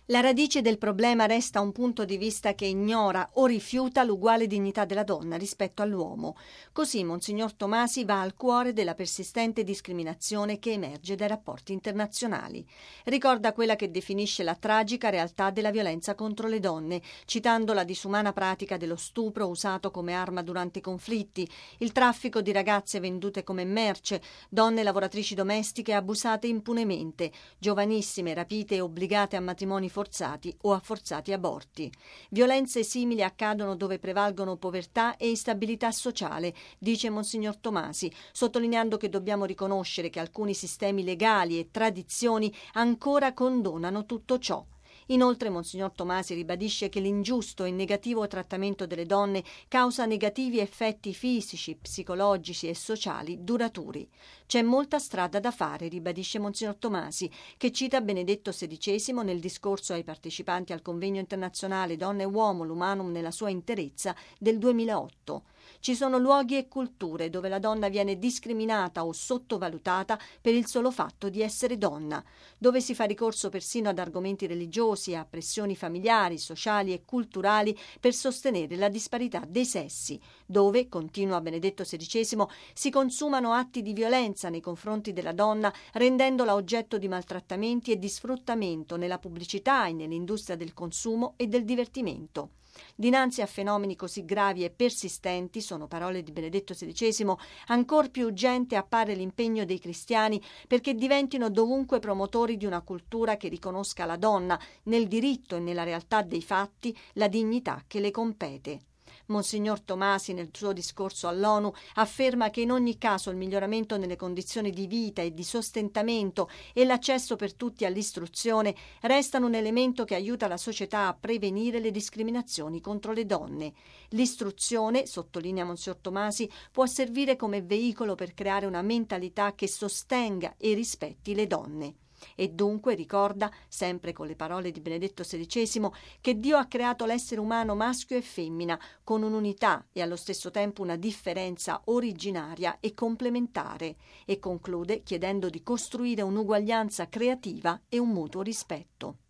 La radice del problema resta un punto di vista che ignora o rifiuta l'uguale dignità della donna rispetto all'uomo. Così Monsignor Tomasi va al cuore della persistente discriminazione che emerge dai rapporti internazionali. Ricorda quella che definisce la tragica realtà della violenza contro le donne, citando la disumana pratica dello stupro usato come arma durante i conflitti, il traffico di ragazze vendute come merce, donne lavoratrici domestiche abusate impunemente, giovanissime rapite e obbligate a matrimoni forzati o a forzati aborti. Violenze simili accadono dove prevalgono povertà e instabilità sociale, dice Monsignor Tomasi, sottolineando che dobbiamo riconoscere che alcuni sistemi legali e tradizioni ancora condonano tutto ciò. Inoltre Monsignor Tomasi ribadisce che l'ingiusto e negativo trattamento delle donne causa negativi effetti fisici, psicologici e sociali duraturi. C'è molta strada da fare, ribadisce Monsignor Tomasi, che cita Benedetto XVI nel discorso ai partecipanti al convegno internazionale Donna e Uomo, l'Umanum nella sua interezza del 2008. Ci sono luoghi e culture dove la donna viene discriminata o sottovalutata per il solo fatto di essere donna, dove si fa ricorso persino ad argomenti religiosi e a pressioni familiari, sociali e culturali per sostenere la disparità dei sessi, dove, continua Benedetto XVI, si consumano atti di violenza nei confronti della donna, rendendola oggetto di maltrattamenti e di sfruttamento nella pubblicità e nell'industria del consumo e del divertimento. Dinanzi a fenomeni così gravi e persistenti, sono parole di Benedetto XVI, ancor più urgente appare l'impegno dei cristiani perché diventino dovunque promotori di una cultura che riconosca alla donna, nel diritto e nella realtà dei fatti, la dignità che le compete. Monsignor Tomasi nel suo discorso all'ONU afferma che in ogni caso il miglioramento nelle condizioni di vita e di sostentamento e l'accesso per tutti all'istruzione restano un elemento che aiuta la società a prevenire le discriminazioni contro le donne. L'istruzione, sottolinea Monsignor Tomasi, può servire come veicolo per creare una mentalità che sostenga e rispetti le donne. E dunque ricorda, sempre con le parole di Benedetto XVI, che Dio ha creato l'essere umano maschio e femmina con un'unità e allo stesso tempo una differenza originaria e complementare, e conclude chiedendo di costruire un'uguaglianza creativa e un mutuo rispetto.